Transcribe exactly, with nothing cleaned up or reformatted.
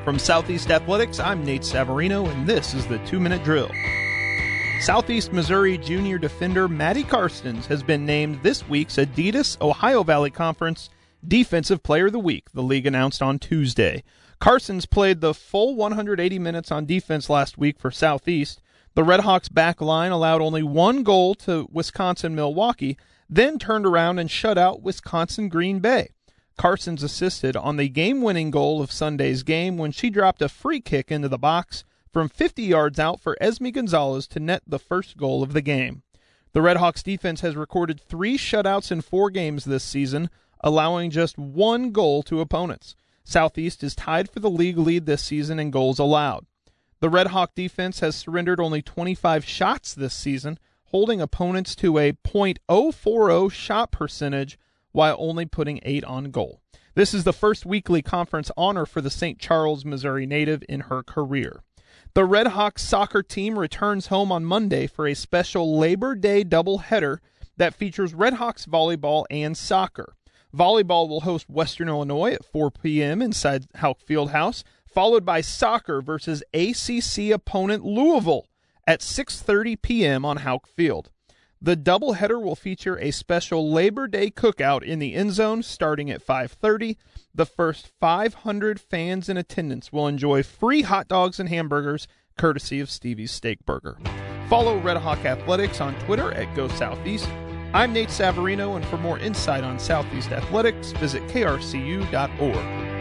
From Southeast Athletics, I'm Nate Savarino, and this is the two-minute drill. Southeast Missouri junior defender Maddie Karstens has been named this week's Adidas Ohio Valley Conference Defensive Player of the Week, the league announced on Tuesday. Karstens played the full one hundred eighty minutes on defense last week for Southeast. The Redhawks back line allowed only one goal to Wisconsin-Milwaukee, then turned around and shut out Wisconsin-Green Bay. Karstens assisted on the game-winning goal of Sunday's game when she dropped a free kick into the box from fifty yards out for Esme Gonzalez to net the first goal of the game. The Redhawks defense has recorded three shutouts in four games this season, allowing just one goal to opponents. Southeast is tied for the league lead this season in goals allowed. The Redhawk defense has surrendered only twenty-five shots this season, holding opponents to a point oh four oh shot percentage while only putting eight on goal. This is the first weekly conference honor for the Saint Charles, Missouri native in her career. The Redhawks soccer team returns home on Monday for a special Labor Day doubleheader that features Redhawks volleyball and soccer. Volleyball will host Western Illinois at four p.m. inside Houck Fieldhouse, followed by soccer versus A C C opponent Louisville at six thirty p.m. on Houck Field. The doubleheader will feature a special Labor Day cookout in the end zone starting at five thirty. The first five hundred fans in attendance will enjoy free hot dogs and hamburgers courtesy of Stevie's Steak Burger. Follow Redhawk Athletics on Twitter at Go Southeast. I'm Nate Savarino, and for more insight on Southeast Athletics, visit K R C U dot org.